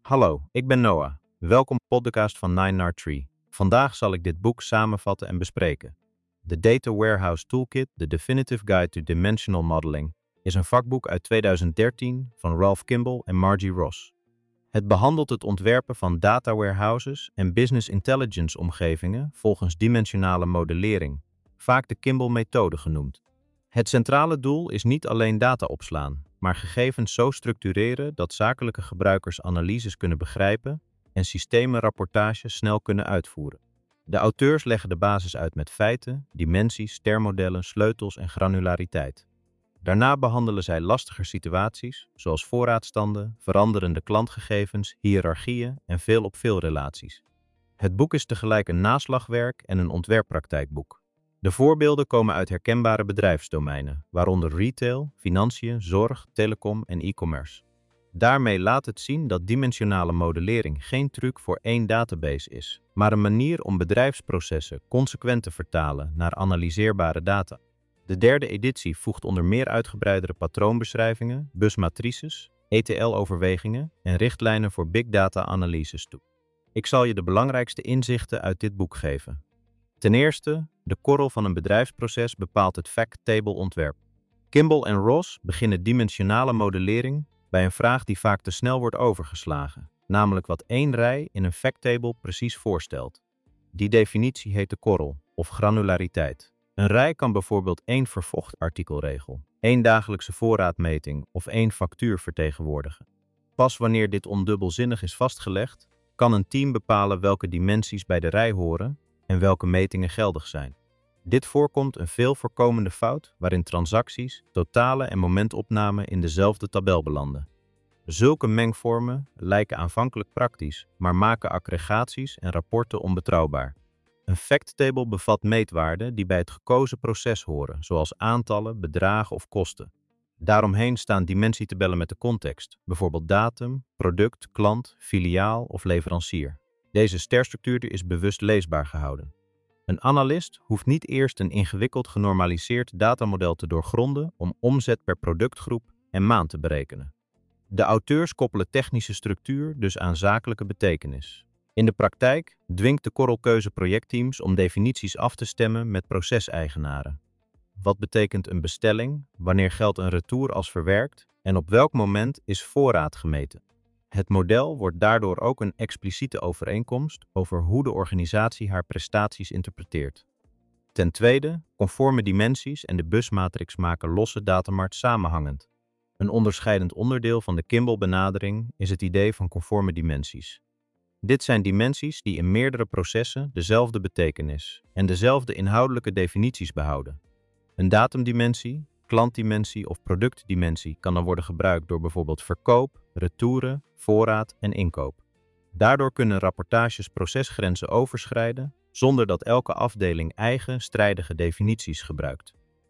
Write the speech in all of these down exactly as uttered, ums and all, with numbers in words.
Hallo, ik ben Noah. Welkom op de podcast van Nine Nart Tree. Vandaag zal ik dit boek samenvatten en bespreken. The Data Warehouse Toolkit, The Definitive Guide to Dimensional Modeling, is een vakboek uit tweeduizend dertien van Ralph Kimball en Margie Ross. Het behandelt het ontwerpen van data warehouses en business intelligence omgevingen volgens dimensionale modellering, vaak de Kimball-methode genoemd. Het centrale doel is niet alleen data opslaan, maar gegevens zo structureren dat zakelijke gebruikers analyses kunnen begrijpen en systemen rapportages snel kunnen uitvoeren. De auteurs leggen de basis uit met feiten, dimensies, stermodellen, sleutels en granulariteit. Daarna behandelen zij lastiger situaties, zoals voorraadstanden, veranderende klantgegevens, hiërarchieën en veel-op-veel relaties. Het boek is tegelijk een naslagwerk en een ontwerppraktijkboek. De voorbeelden komen uit herkenbare bedrijfsdomeinen, waaronder retail, financiën, zorg, telecom en e-commerce. Daarmee laat het zien dat dimensionale modellering geen truc voor één database is, maar een manier om bedrijfsprocessen consequent te vertalen naar analyseerbare data. De derde editie voegt onder meer uitgebreidere patroonbeschrijvingen, busmatrices, E T L-overwegingen en richtlijnen voor big data-analyses toe. Ik zal je de belangrijkste inzichten uit dit boek geven. Ten eerste, de korrel van een bedrijfsproces bepaalt het fact-table-ontwerp. Kimball en Ross beginnen dimensionale modellering bij een vraag die vaak te snel wordt overgeslagen, namelijk wat één rij in een fact-table precies voorstelt. Die definitie heet de korrel, of granulariteit. Een rij kan bijvoorbeeld één vervochtartikelregel, één dagelijkse voorraadmeting of één factuur vertegenwoordigen. Pas wanneer dit ondubbelzinnig is vastgelegd, kan een team bepalen welke dimensies bij de rij horen en welke metingen geldig zijn. Dit voorkomt een veel voorkomende fout waarin transacties, totalen en momentopname in dezelfde tabel belanden. Zulke mengvormen lijken aanvankelijk praktisch, maar maken aggregaties en rapporten onbetrouwbaar. Een fact-table bevat meetwaarden die bij het gekozen proces horen, zoals aantallen, bedragen of kosten. Daaromheen staan dimensietabellen met de context, bijvoorbeeld datum, product, klant, filiaal of leverancier. Deze sterstructuur is bewust leesbaar gehouden. Een analist hoeft niet eerst een ingewikkeld genormaliseerd datamodel te doorgronden om omzet per productgroep en maand te berekenen. De auteurs koppelen technische structuur dus aan zakelijke betekenis. In de praktijk dwingt de korrelkeuze projectteams om definities af te stemmen met proceseigenaren. Wat betekent een bestelling, wanneer geldt een retour als verwerkt en op welk moment is voorraad gemeten? Het model wordt daardoor ook een expliciete overeenkomst over hoe de organisatie haar prestaties interpreteert. Ten tweede, conforme dimensies en de busmatrix maken losse datamart samenhangend. Een onderscheidend onderdeel van de Kimball-benadering is het idee van conforme dimensies. Dit zijn dimensies die in meerdere processen dezelfde betekenis en dezelfde inhoudelijke definities behouden. Een datumdimensie, klantdimensie of productdimensie kan dan worden gebruikt door bijvoorbeeld verkoop, retouren, voorraad en inkoop. Daardoor kunnen rapportages procesgrenzen overschrijden zonder dat elke afdeling eigen, strijdige definities gebruikt.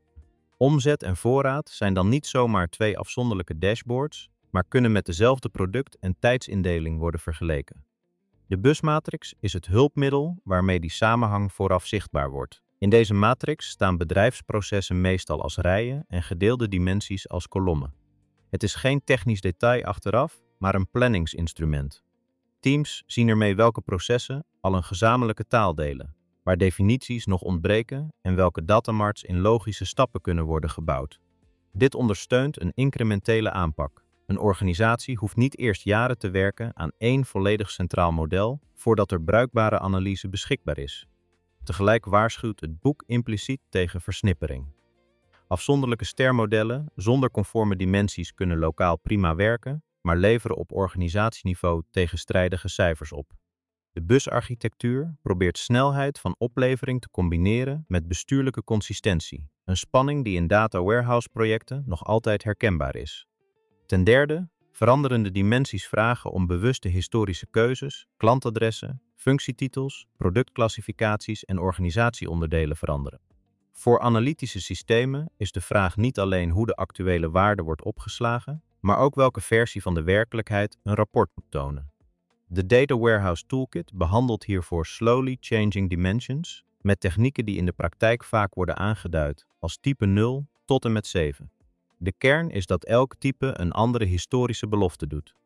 Omzet en voorraad zijn dan niet zomaar twee afzonderlijke dashboards, maar kunnen met dezelfde product- en tijdsindeling worden vergeleken. De busmatrix is het hulpmiddel waarmee die samenhang vooraf zichtbaar wordt. In deze matrix staan bedrijfsprocessen meestal als rijen en gedeelde dimensies als kolommen. Het is geen technisch detail achteraf, maar een planningsinstrument. Teams zien ermee welke processen al een gezamenlijke taal delen, waar definities nog ontbreken en welke datamarts in logische stappen kunnen worden gebouwd. Dit ondersteunt een incrementele aanpak. Een organisatie hoeft niet eerst jaren te werken aan één volledig centraal model voordat er bruikbare analyse beschikbaar is. Tegelijk waarschuwt het boek impliciet tegen versnippering. Afzonderlijke stermodellen zonder conforme dimensies kunnen lokaal prima werken, maar leveren op organisatieniveau tegenstrijdige cijfers op. De busarchitectuur probeert snelheid van oplevering te combineren met bestuurlijke consistentie, een spanning die in data warehouse projecten nog altijd herkenbaar is. Ten derde, veranderende dimensies vragen om bewuste historische keuzes, klantadressen, functietitels, productclassificaties en organisatieonderdelen veranderen. Voor analytische systemen is de vraag niet alleen hoe de actuele waarde wordt opgeslagen, maar ook welke versie van de werkelijkheid een rapport moet tonen. De Data Warehouse Toolkit behandelt hiervoor slowly changing dimensions met technieken die in de praktijk vaak worden aangeduid als type nul tot en met zeven. De kern is dat elk type een andere historische belofte doet.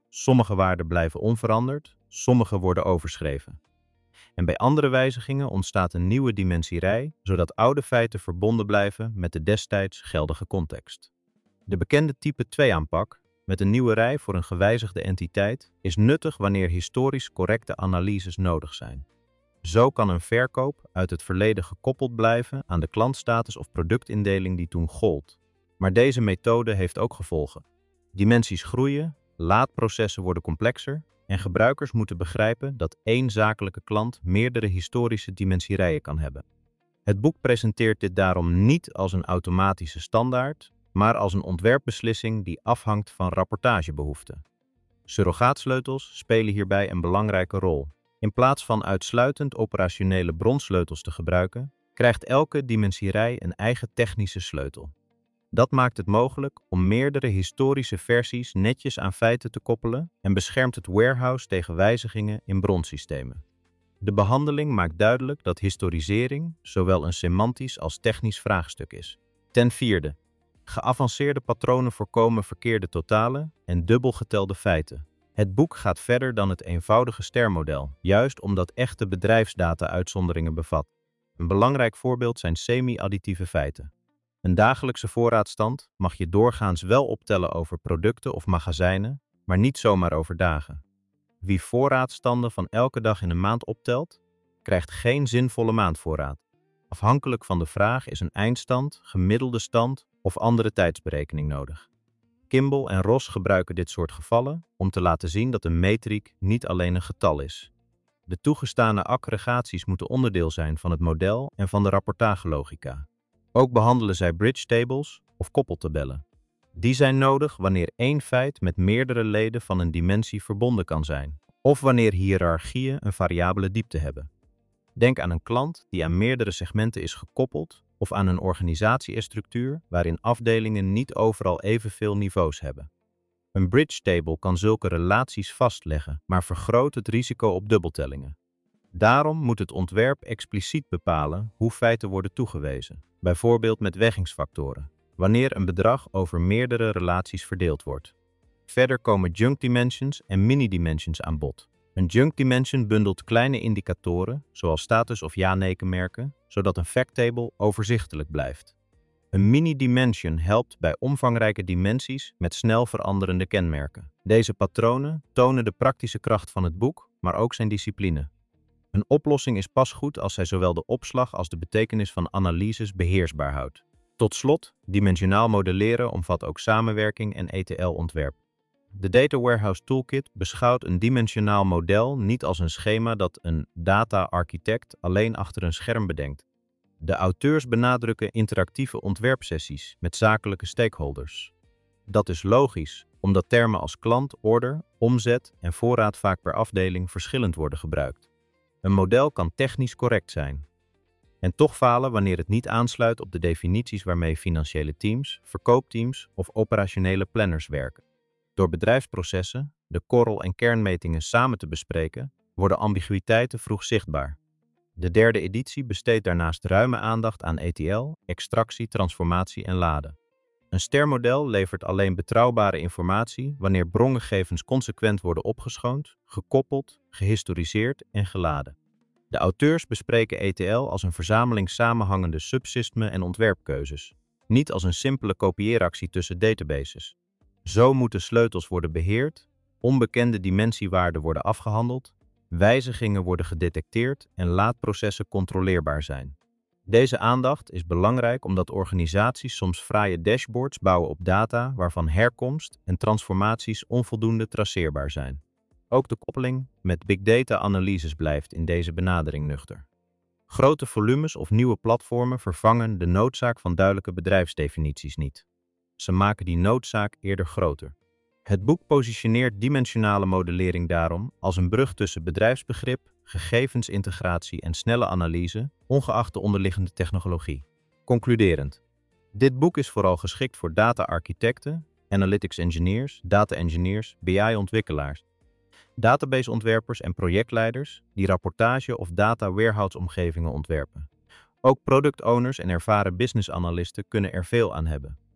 Sommige waarden blijven onveranderd, sommige worden overschreven. En bij andere wijzigingen ontstaat een nieuwe dimensierij, zodat oude feiten verbonden blijven met de destijds geldige context. De bekende type twee aanpak, met een nieuwe rij voor een gewijzigde entiteit, is nuttig wanneer historisch correcte analyses nodig zijn. Zo kan een verkoop uit het verleden gekoppeld blijven aan de klantstatus of productindeling die toen gold. Maar deze methode heeft ook gevolgen. Dimensies groeien, laadprocessen worden complexer en gebruikers moeten begrijpen dat één zakelijke klant meerdere historische dimensierijen kan hebben. Het boek presenteert dit daarom niet als een automatische standaard, maar als een ontwerpbeslissing die afhangt van rapportagebehoeften. Surrogaatsleutels spelen hierbij een belangrijke rol. In plaats van uitsluitend operationele bronsleutels te gebruiken, krijgt elke dimensierij een eigen technische sleutel. Dat maakt het mogelijk om meerdere historische versies netjes aan feiten te koppelen en beschermt het warehouse tegen wijzigingen in bronsystemen. De behandeling maakt duidelijk dat historisering zowel een semantisch als technisch vraagstuk is. Ten vierde, geavanceerde patronen voorkomen verkeerde totalen en dubbelgetelde feiten. Het boek gaat verder dan het eenvoudige stermodel, juist omdat echte bedrijfsdata uitzonderingen bevat. Een belangrijk voorbeeld zijn semi-additieve feiten. Een dagelijkse voorraadstand mag je doorgaans wel optellen over producten of magazijnen, maar niet zomaar over dagen. Wie voorraadstanden van elke dag in een maand optelt, krijgt geen zinvolle maandvoorraad. Afhankelijk van de vraag is een eindstand, gemiddelde stand of andere tijdsberekening nodig. Kimball en Ross gebruiken dit soort gevallen om te laten zien dat een metriek niet alleen een getal is. De toegestane aggregaties moeten onderdeel zijn van het model en van de rapportagelogica. Ook behandelen zij bridge tables of koppeltabellen. Die zijn nodig wanneer één feit met meerdere leden van een dimensie verbonden kan zijn, of wanneer hiërarchieën een variabele diepte hebben. Denk aan een klant die aan meerdere segmenten is gekoppeld, of aan een organisatiestructuur waarin afdelingen niet overal evenveel niveaus hebben. Een bridge table kan zulke relaties vastleggen, maar vergroot het risico op dubbeltellingen. Daarom moet het ontwerp expliciet bepalen hoe feiten worden toegewezen, bijvoorbeeld met weggingsfactoren, wanneer een bedrag over meerdere relaties verdeeld wordt. Verder komen junk dimensions en mini-dimensions aan bod. Een junk dimension bundelt kleine indicatoren, zoals status- of ja-nee-kenmerken, zodat een facttable overzichtelijk blijft. Een mini-dimension helpt bij omvangrijke dimensies met snel veranderende kenmerken. Deze patronen tonen de praktische kracht van het boek, maar ook zijn discipline. Een oplossing is pas goed als zij zowel de opslag als de betekenis van analyses beheersbaar houdt. Tot slot, dimensionaal modelleren omvat ook samenwerking en E T L-ontwerp. De Data Warehouse Toolkit beschouwt een dimensionaal model niet als een schema dat een data-architect alleen achter een scherm bedenkt. De auteurs benadrukken interactieve ontwerpsessies met zakelijke stakeholders. Dat is logisch, omdat termen als klant, order, omzet en voorraad vaak per afdeling verschillend worden gebruikt. Een model kan technisch correct zijn en toch falen wanneer het niet aansluit op de definities waarmee financiële teams, verkoopteams of operationele planners werken. Door bedrijfsprocessen, de korrel- en kernmetingen samen te bespreken, worden ambiguïteiten vroeg zichtbaar. De derde editie besteedt daarnaast ruime aandacht aan E T L, extractie, transformatie en laden. Een stermodel levert alleen betrouwbare informatie wanneer brongegevens consequent worden opgeschoond, gekoppeld, gehistoriseerd en geladen. De auteurs bespreken E T L als een verzameling samenhangende subsystemen en ontwerpkeuzes, niet als een simpele kopieeractie tussen databases. Zo moeten sleutels worden beheerd, onbekende dimensiewaarden worden afgehandeld, wijzigingen worden gedetecteerd en laadprocessen controleerbaar zijn. Deze aandacht is belangrijk omdat organisaties soms fraaie dashboards bouwen op data waarvan herkomst en transformaties onvoldoende traceerbaar zijn. Ook de koppeling met big data-analyses blijft in deze benadering nuchter. Grote volumes of nieuwe platformen vervangen de noodzaak van duidelijke bedrijfsdefinities niet. Ze maken die noodzaak eerder groter. Het boek positioneert dimensionale modellering daarom als een brug tussen bedrijfsbegrip, gegevensintegratie en snelle analyse, ongeacht de onderliggende technologie. Concluderend. Dit boek is vooral geschikt voor data-architecten, analytics engineers, data engineers, B I-ontwikkelaars, databaseontwerpers en projectleiders die rapportage- of data-warehouse-omgevingen ontwerpen. Ook product owners en ervaren business analisten kunnen er veel aan hebben.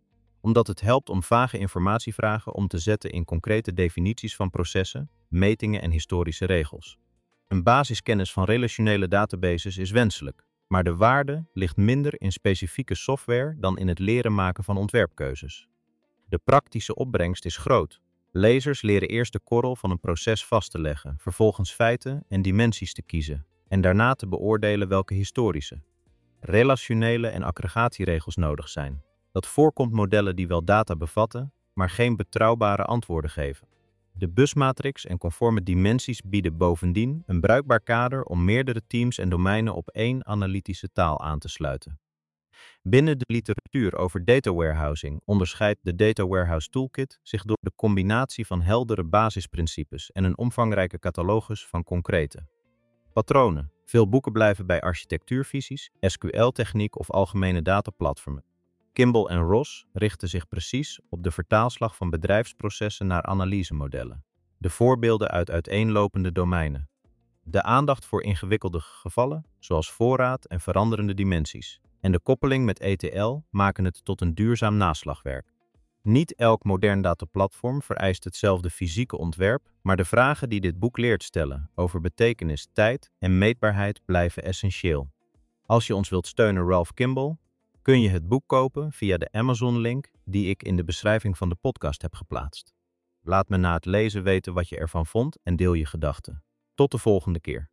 omdat het helpt om vage informatievragen om te zetten in concrete definities van processen, metingen en historische regels. Een basiskennis van relationele databases is wenselijk, maar de waarde ligt minder in specifieke software dan in het leren maken van ontwerpkeuzes. De praktische opbrengst is groot. Lezers leren eerst de korrel van een proces vast te leggen, vervolgens feiten en dimensies te kiezen en daarna te beoordelen welke historische, relationele en aggregatieregels nodig zijn. Dat voorkomt modellen die wel data bevatten, maar geen betrouwbare antwoorden geven. De busmatrix en conforme dimensies bieden bovendien een bruikbaar kader om meerdere teams en domeinen op één analytische taal aan te sluiten. Binnen de literatuur over data warehousing onderscheidt de Data Warehouse Toolkit zich door de combinatie van heldere basisprincipes en een omvangrijke catalogus van concrete patronen. Veel boeken blijven bij architectuurvisies, S Q L-techniek of algemene dataplatformen. Kimball en Ross richten zich precies op de vertaalslag van bedrijfsprocessen naar analysemodellen. De voorbeelden uit uiteenlopende domeinen. De aandacht voor ingewikkelde gevallen, zoals voorraad en veranderende dimensies. En de koppeling met E T L maken het tot een duurzaam naslagwerk. Niet elk modern dataplatform vereist hetzelfde fysieke ontwerp, maar de vragen die dit boek leert stellen over betekenis, tijd en meetbaarheid blijven essentieel. Als je ons wilt steunen, Ralph Kimball, kun je het boek kopen via de Amazon-link die ik in de beschrijving van de podcast heb geplaatst. Laat me na het lezen weten wat je ervan vond en deel je gedachten. Tot de volgende keer.